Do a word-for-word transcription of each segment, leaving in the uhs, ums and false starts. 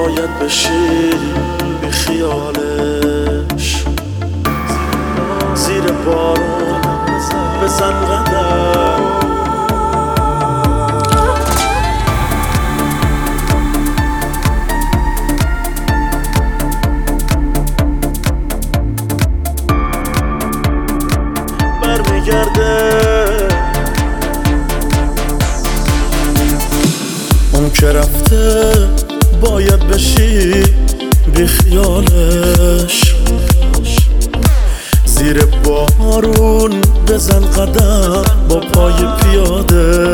باید بشی بی خیالش، زیر بارون بزن قدم. برمیگرده اون که رفته باید بشی بی خیالش، زیر بارون بزن قدم با پای پیاده.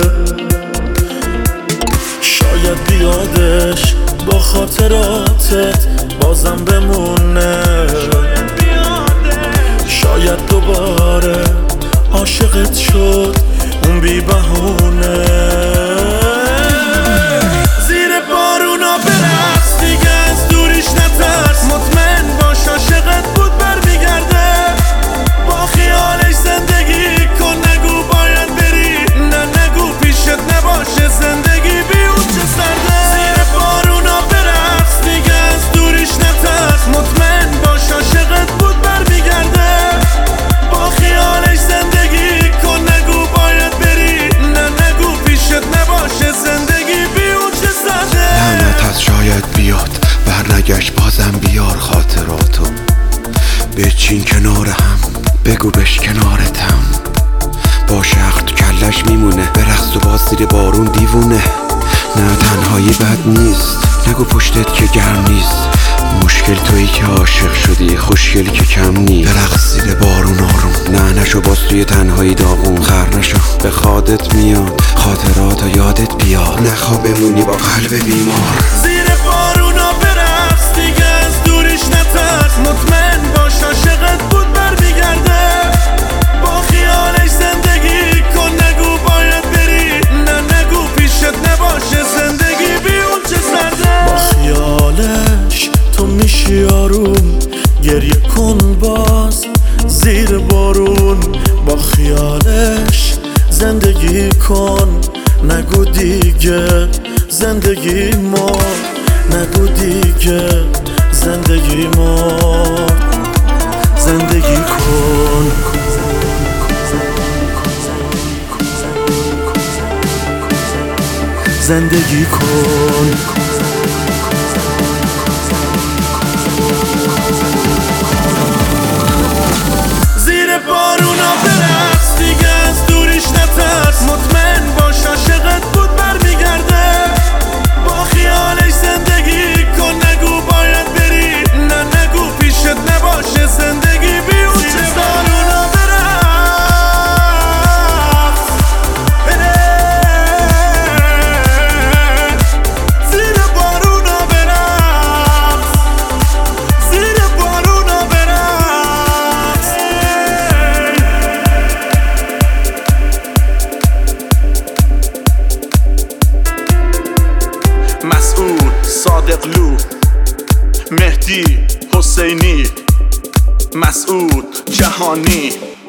شاید بیادش با خاطراتت بازم بمونه، شاید دوباره عاشقت شد اون بی بهونه. زیر بارونا برقص دیگه، از دوریش نترس، مطمئن باش عاشقت بود برمیگرده. با خیالش زندگی کن، نگو باید بری، نه نگو پیشت نباشه زندگی بی اون چه سرده. زیر بارونا برقص دیگه، از دوریش نترس، مطمئن باش عاشقت بود برمیگرده. با خیالش زندگی کن، نگو باید بری، نه نگو پیشت نباشه زندگی بی اون چه سرده. لعنت از شاید بیاد برنگشت، بازم بیار خاطراتو بچین کنار هم، بگو بش کنارتم. با شخص تو کلش میمونه، برقص و باز زیر بارون دیوونه. نه تنهایی بد نیست، نگو پشتت که گرم نیست. مشکل تویی که عاشق شدی، خوشگلی که کم نیست. برقص زیر بارون آروم، نه نشو باز توی تنهایی داغون. خر نشو به خودت میاد، خاطراتو یادت بیاد، نخوا بمونی با قلب بیمار. زیر بارونا برقص دیگه، از دوریش نترس، مطمئن باش عاشقت بود برمیگرده. با خیالش زندگی کن، نگو باید بری، نه نگو پیشت نباشه زندگی بی اون چه سرده. با خیالش تو میشی آروم، گریه کن باز زیر بارون. با خیالش زندگی کن، نگو دیگه زندگی ما، نگو دیگه زندگی ما. زندگی کن، زندگی کن. زیر بارونا برقص دیگه، از دوریش نترس، مطمئن باش عاشقت بود برمیگرده. با خیالش زندگی کن، نگو باید بری، نه نگو پیشت نباشه زندگی بی اون چه بارونا برقص. زیر بارونا برقص، زیر بارونا برقص. مسعود صادقلو، مهدی حسینی، مسعود جهانی.